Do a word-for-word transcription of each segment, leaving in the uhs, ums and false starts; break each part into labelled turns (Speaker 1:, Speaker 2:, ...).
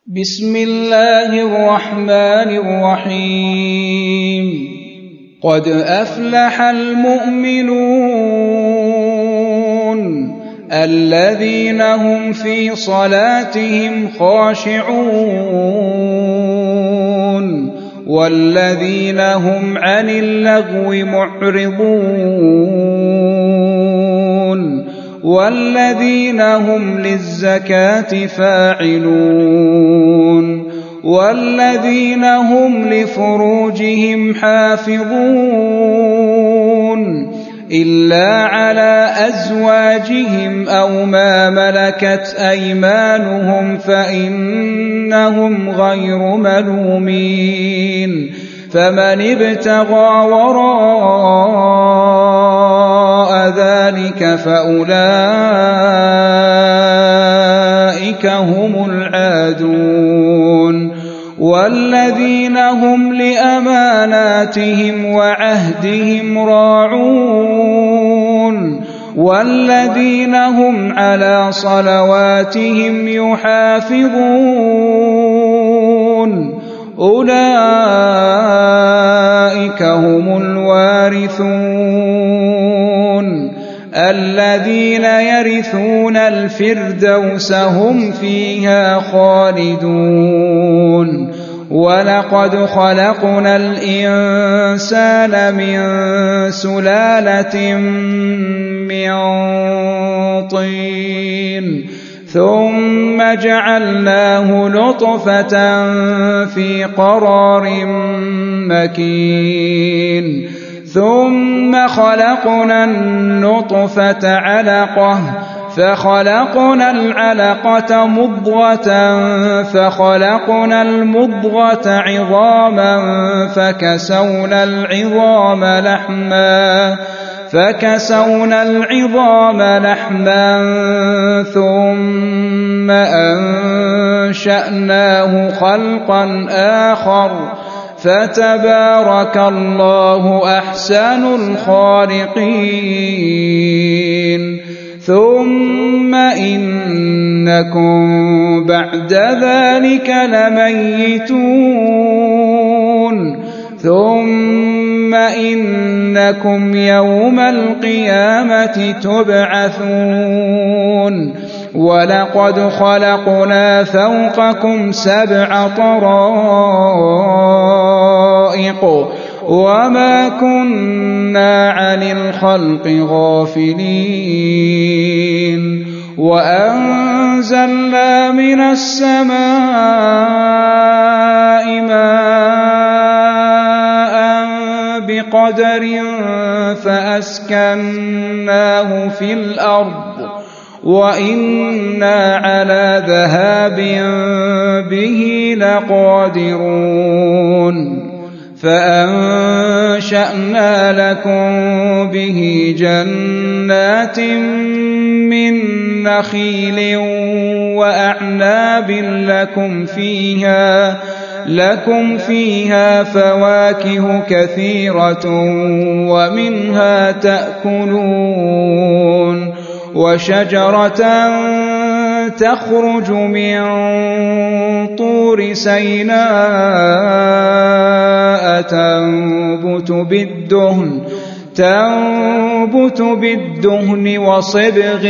Speaker 1: بسم الله الرحمن الرحيم قد أفلح المؤمنون الذين هم في صلاتهم خاشعون والذين هم عن اللغو معرضون والذين هم للزكاة فاعلون والذين هم لفروجهم حافظون إلا على أزواجهم أو ما ملكت أيمانهم فإنهم غير ملومين فمن ابتغى وراء ذلك فأولئك هم العادون والذين هم لأماناتهم وعهدهم راعون والذين هم على صلواتهم يحافظون أولئك هم الوارثون الذين يرثون الفردوس هم فيها خالدون ولقد خلقنا الإنسان من سلالة من طين ثم جعلناه نطفة في قرار مكين ثم خلقنا النطفة علقة فخلقنا العلقة مضغة فخلقنا المضغة عظاما فكسونا العظام لحما فكسونا العظام لحما ثم أنشأناه خلقا آخر فتبارك الله أحسن الخالقين ثم إنكم بعد ذلك لميتون ثم إنكم يوم القيامة تبعثون ولقد خلقنا فوقكم سبع طرائق وما كنا عن الخلق غافلين وأنزلنا من السماء ماء بقدر فأسكناه في الأرض وإنا على ذهاب به لقادرون فأنشأنا لكم به جنات من نخيل وأعناب لكم فيها لكم فيها فواكه كثيرة ومنها تأكلون وشجرة تخرج من طور سيناء تنبت بالدهن تنبت بالدهن وصبغ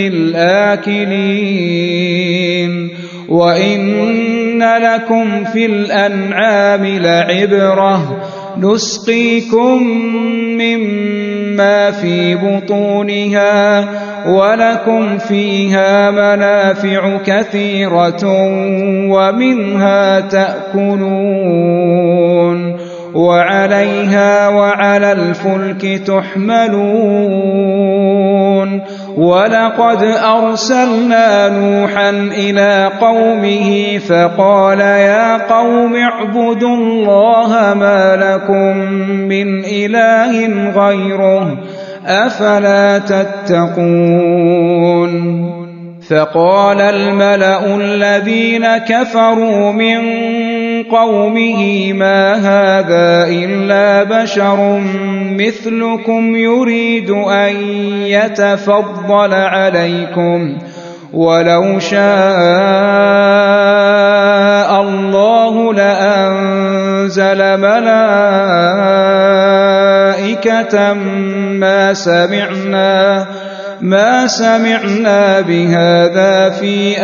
Speaker 1: للآكلين وإن لكم في الأنعام لعبرة نسقيكم مما في بطونها ولكم فيها منافع كثيرة ومنها تأكلون وعليها وعلى الفلك تحملون ولقد أرسلنا نوحا إلى قومه فقال يا قوم اعبدوا الله ما لكم من إله غيره أفلا تتقون فقال الملأ الذين كفروا من قومه ما هذا إلا بشر مثلكم يريد أن يتفضل عليكم ولو شاء لملائكة ما سمعنا ما سمعنا بهذا في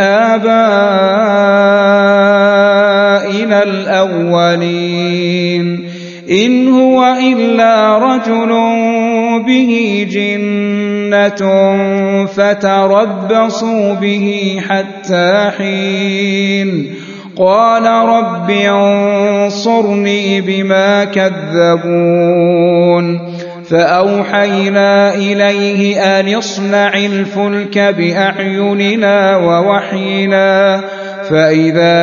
Speaker 1: آبائنا الأولين إن هو إلا رجل به جنة فتربصوا به حتى حين قال رب انصرني بما كذبون فأوحينا إليه أن اصنع الفلك بأعيننا ووحينا فإذا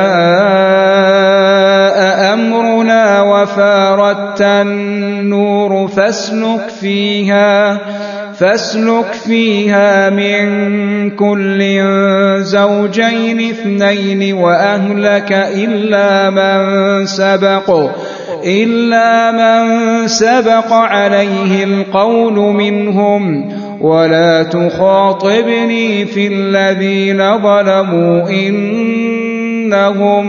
Speaker 1: جاء أمرنا وفارت النور فاسلك فيها فاسلك فيها من كل زوجين اثنين وأهلك إلا من سبق إلا من سبق عليه القول منهم ولا تخاطبني في الذين ظلموا إنهم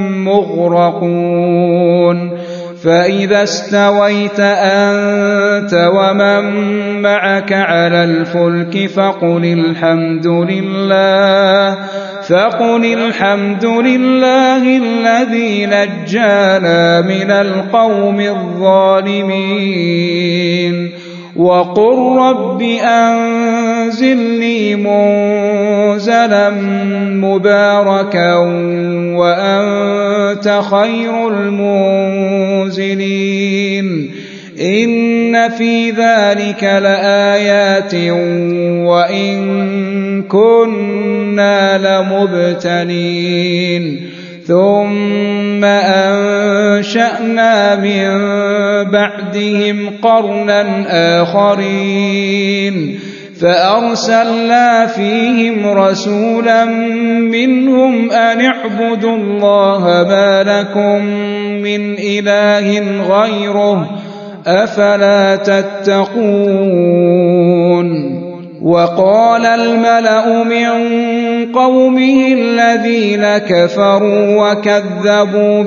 Speaker 1: مغرقون فإذا استويت أنت ومن معك على الفلك فقل الحمد لله فقل الحمد لله الذي نجانا من القوم الظالمين وقل رب أنزلني منزلا مباركا وأنت خير المنزلين إن في ذلك لآيات وإن كنا لمبتلين ثم أنشأنا من بعدهم قرنا آخرين فأرسلنا فيهم رسولا منهم أن اعبدوا الله ما لكم من إله غيره أفلا تتقون وقال الملأ من قومه الذين كفروا وكذبوا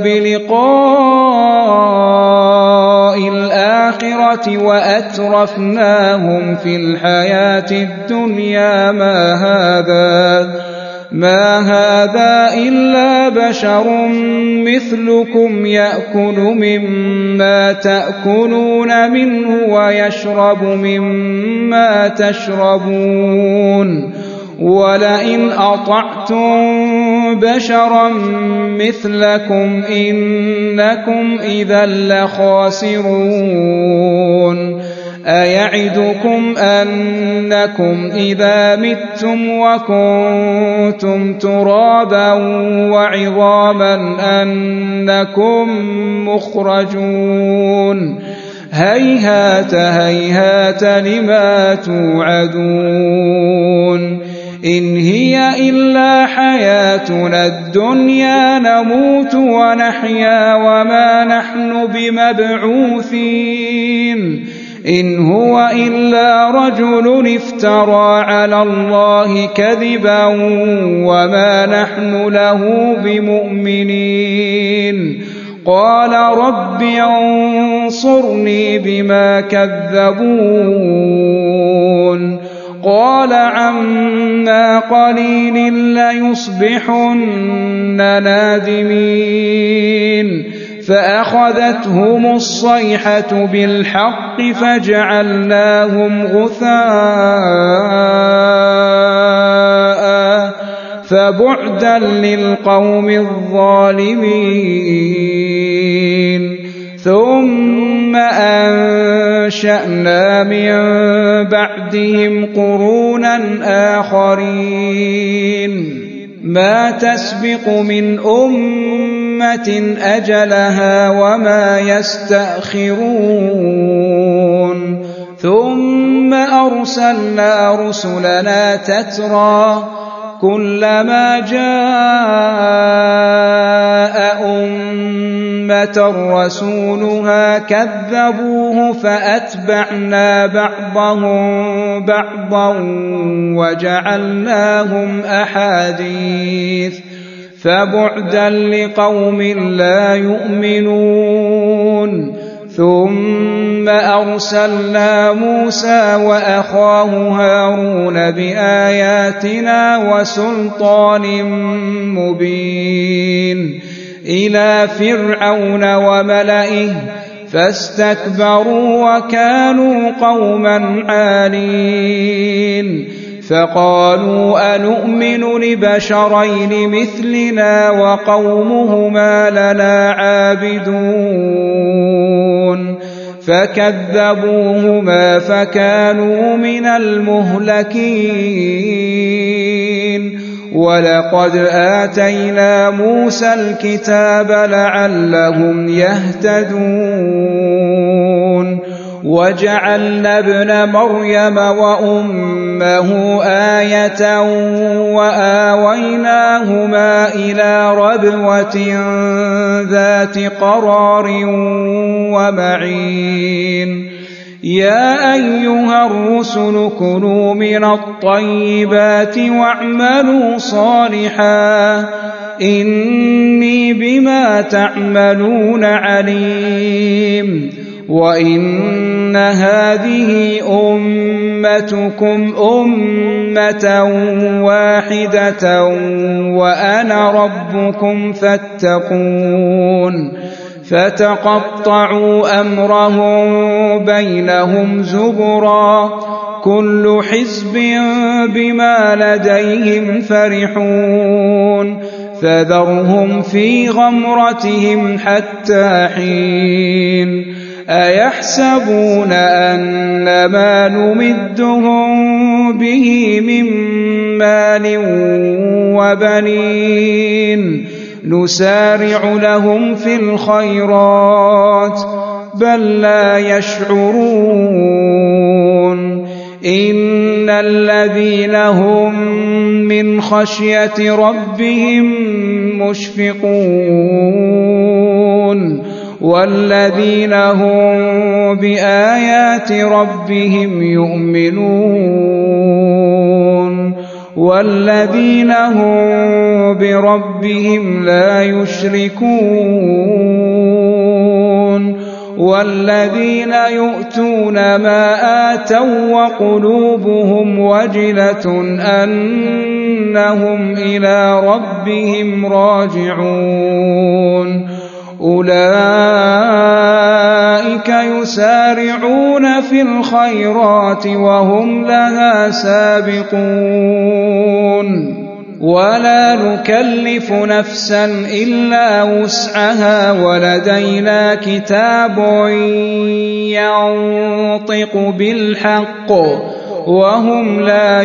Speaker 1: بلقاء الآخرة وأترفناهم في الحياة الدنيا ما هذا ما هذا إلا بشر مثلكم يأكل مما تأكلون منه ويشرب مما تشربون ولئن أطعتم بشرا مثلكم إنكم إذا لخاسرون أيعدكم أنكم إذا متم وكنتم ترابا وعظاما أنكم مخرجون هيهات هيهات لما توعدون إن هي إلا حياتنا الدنيا نموت ونحيا وما نحن بمبعوثين إن هو إلا رجل افترى على الله كذبا وما نحن له بمؤمنين قال رب انصرني بما كذبون قال عما قليل ليصبحن نادمين فأخذتهم الصيحة بالحق فجعلناهم غثاء فبعدا للقوم الظالمين ثم أنشأنا من بعدهم قرونا آخرين ما تسبق من أمة أجلها وما يستأخرون ثم أرسلنا رسلنا تترى كلما جاء أمة رسولها كذبوه فأتبعنا بعضهم بعضا وجعلناهم أحاديث فبعدا لقوم لا يؤمنون ثم أرسلنا موسى وأخاه هارون بآياتنا وسلطان مبين إلى فرعون وملئه فاستكبروا وكانوا قوما عالين فقالوا أنؤمن لبشرين مثلنا وقومهما لنا عابدون فكذبوهما فكانوا من المهلكين ولقد آتينا موسى الكتاب لعلهم يهتدون وجعلنا ابن مريم وأمه آية وآويناهما إلى ربوة ذات قرار ومعين يا أيها الرسل كلوا من الطيبات واعملوا صالحا إني بما تعملون عليم وإن هذه أمتكم أمة واحدة وأنا ربكم فاتقون فتقطعوا أمرهم بينهم زبرا كل حزب بما لديهم فرحون فذرهم في غمرتهم حتى حين أيحسبون أن ما نمدهم به من مال وبنين نسارع لهم في الخيرات بل لا يشعرون إن الذين هم من خشية ربهم مشفقون والذين هم بآيات ربهم يؤمنون والذين هم بربهم لا يشركون والذين يؤتون ما آتوا وقلوبهم وجلة أنهم إلى ربهم راجعون أولئك يسارعون في الخيرات وهم لها سابقون ولا نكلف نفسا إلا وسعها ولدينا كتاب ينطق بالحق وهم لا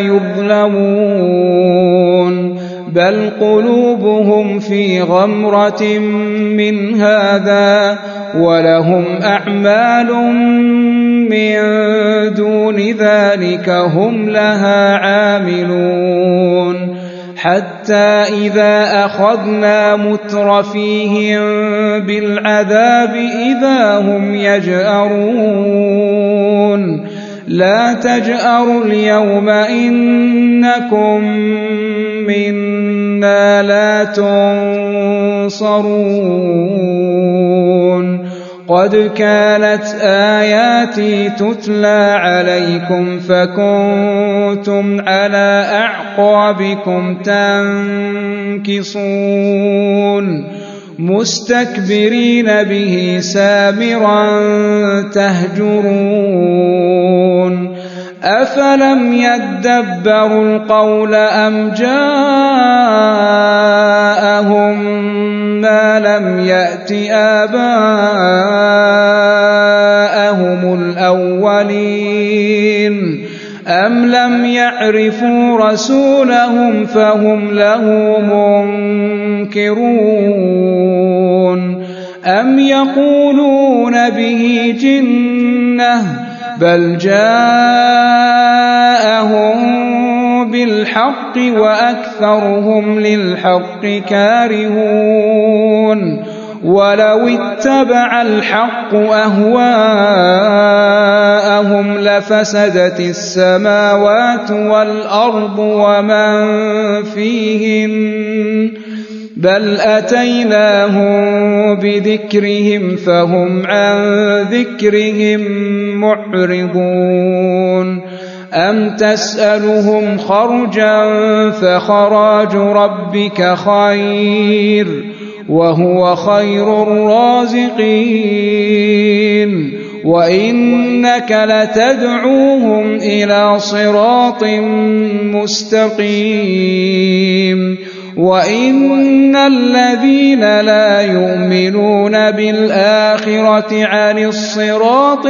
Speaker 1: يظلمون بل قلوبهم في غمرة من هذا ولهم أعمال من دون ذلك هم لها عاملون حتى إذا أخذنا مترفيهم بالعذاب إذا هم يجأرون لا تجأروا اليوم إنكم منا لا تنصرون قد كانت آياتي تتلى عليكم فكنتم على أعقابكم تنكصون مستكبرين به سامرا تهجرون أفلم يدبروا القول أم جاءهم ما لم يأت آباءهم الأولين أم لم يعرفوا رسولهم فهم له منكرون أم يقولون به جنة بل جاءهم بالحق وأكثرهم للحق كارهون ولو اتبع الحق أهواءهم لفسدت السماوات والأرض ومن فيهن بل أتيناهم بذكرهم فهم عن ذكرهم معرضون أم تسألهم خرجا فخراج ربك خير وهو خير الرازقين وإنك لتدعوهم إلى صراط مستقيم وإن الذين لا يؤمنون بالآخرة عن الصراط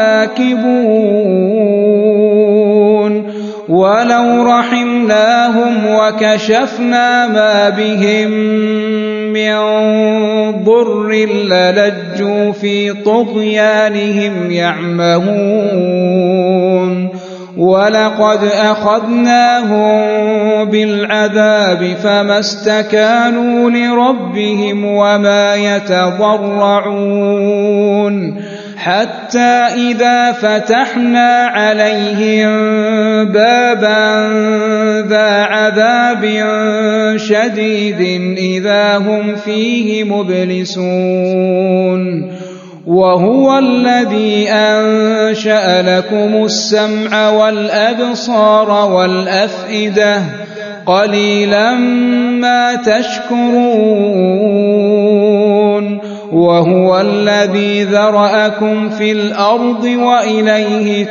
Speaker 1: لناكبون ولو رحمناهم وكشفنا ما بهم من ضر للجوا في طغيانهم يعمهون ولقد أخذناهم بالعذاب فما استكانوا لربهم وما يتضرعون حتى إذا فتحنا عليهم بابا ذا عذاب شديد إذا هم فيه مبلسون وهو الذي أنشأ لكم السمع والأبصار والأفئدة قليلا ما تشكرون وهو الذي ذرأكم في الأرض وإليه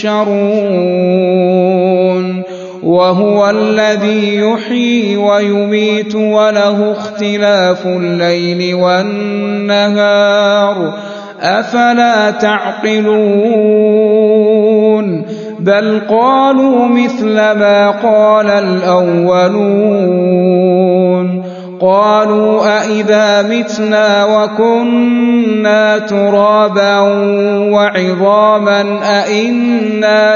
Speaker 1: تحشرون وهو الذي يحيي ويميت وله اختلاف الليل والنهار أفلا تعقلون بل قالوا مثل ما قال الأولون قالوا أئذا متنا وكنا ترابا وعظاما أئنا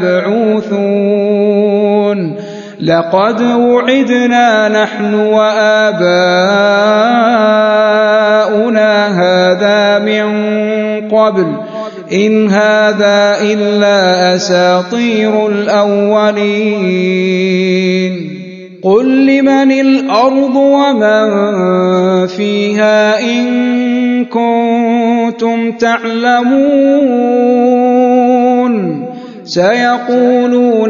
Speaker 1: لمبعوثون لقد وعدنا نحن وآباؤنا هذا من قبل إن هذا إلا أساطير الأولين قل لمن الأرض ومن فيها إن كنتم تعلمون سيقولون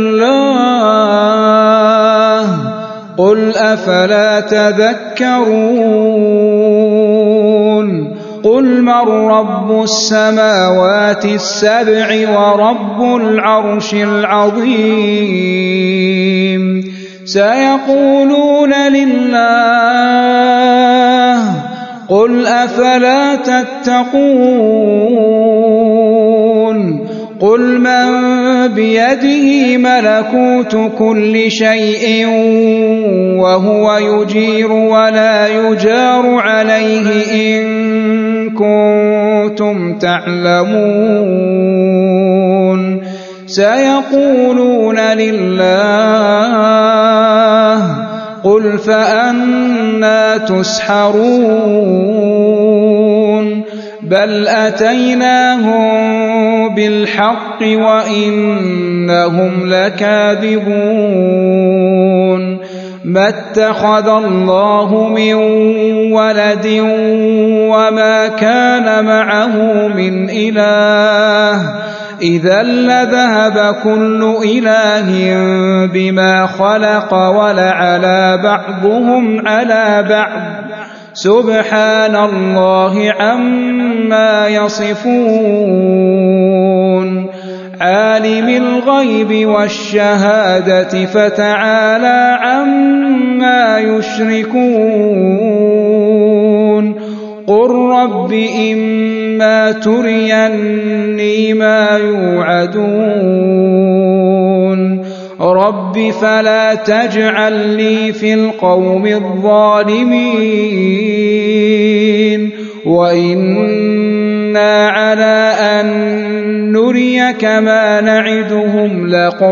Speaker 1: لله قل أفلا تذكرون قل من رب السماوات السبع ورب العرش العظيم سيقولون لله قل أفلا تتقون قل من بيده ملكوت كل شيء وهو يجير ولا يجار عليه إن كنتم تعلمون سيقولون لله قل فأنى تسحرون بل أتيناهم بالحق وإنهم لكاذبون ما اتخذ الله من ولد وما كان معه من إله إذا لذهب كل إله بما خلق ولعلى بعضهم على بعض سبحان الله عما يصفون عالم الغيب والشهادة فتعالى عما يشركون قل رب إما تريني ما يوعدون رب فلا تجعلني في القوم الظالمين وإنا على أن نريك ما نعدهم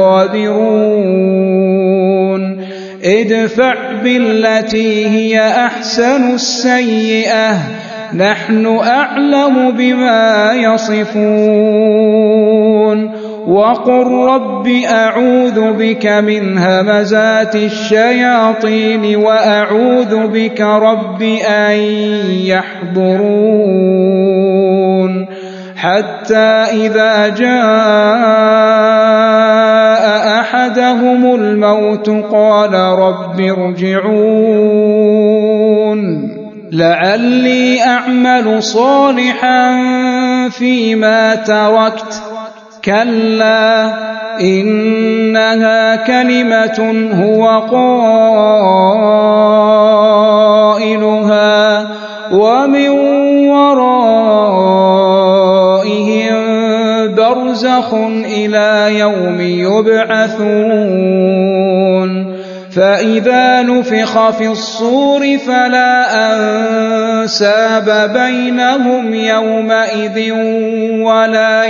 Speaker 1: لقادرون ادفع بالتي هي أحسن السيئة نحن أعلم بما يصفون وقل رب أعوذ بك من همزات الشياطين وأعوذ بك رب أن يحضرون حتى إذا جاء أحدهم الموت قال رب ارجعون لعلي أعمل صالحا فيما تركت كلا إنها كلمة هو قائلها ومن ورائهم برزخ إلى يوم يبعثون فإذا نفخ في الصور فلا أنساب بينهم يومئذ ولا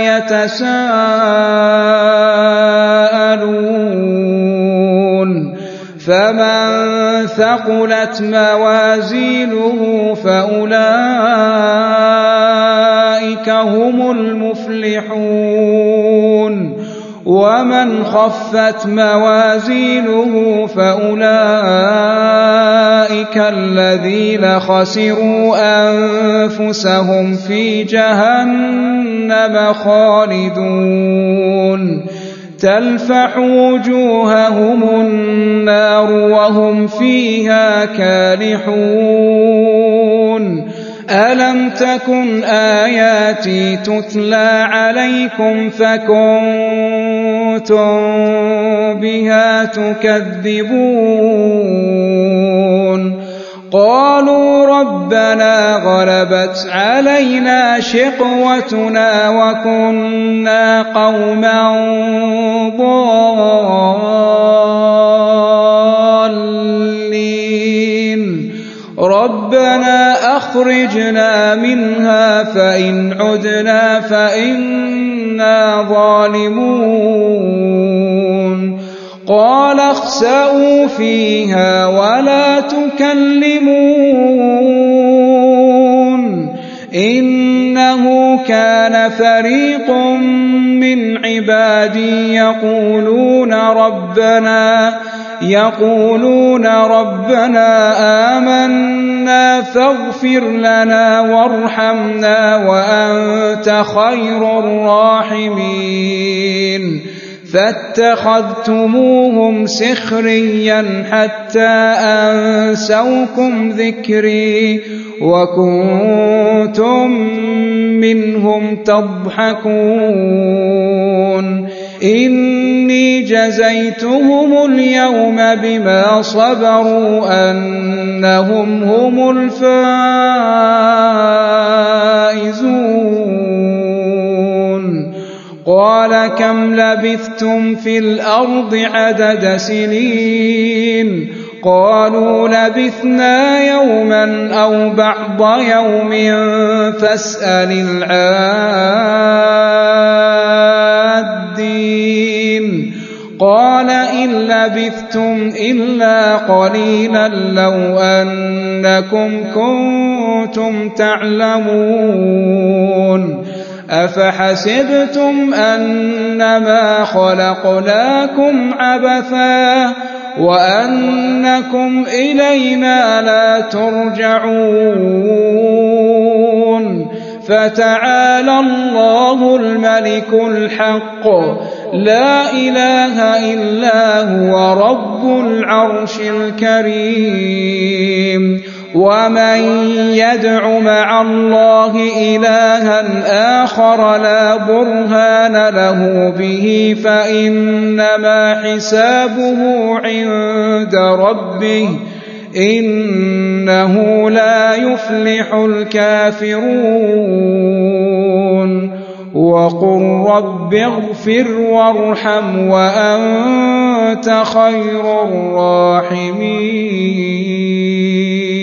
Speaker 1: يتساءلون فمن ثقلت موازينه فأولئك هم المفلحون ومن خفت موازينه فأولئك الذين خسروا أنفسهم في جهنم خالدون تلفح وجوههم النار وهم فيها كالحون ألم تكن آياتي تتلى عليكم فكنتم بها تكذبون قالوا ربنا غلبت علينا شقوتنا وكنا قوما ضالين ربنا أخرجنا منها فإن عدنا فإنا ظالمون قال اخسئوا فيها ولا تكلمون إنه كان فريق من عبادي يقولون ربنا يقولون ربنا آمنا فاغفر لنا وارحمنا وأنت خير الراحمين فاتخذتموهم سخريا حتى أنسوكم ذكري وكنتم منهم تضحكون إني جزيتهم اليوم بما صبروا أنهم هم الفائزون قال كم لبثتم في الأرض عدد سنين قالوا لبثنا يوما أو بعض يوم فاسأل العادين قال إن لبثتم إلا قليلا لو أنكم كنتم تعلمون أفحسبتم أنما خلقناكم عبثا وأنكم إلينا لا ترجعون فتعالى الله الملك الحق لا إله إلا هو رب العرش الكريم ومن يدع مع الله إلها آخر لا برهان له به فإنما حسابه عند ربه إنه لا يفلح الكافرون وقل رب اغفر وارحم وأنت خير الراحمين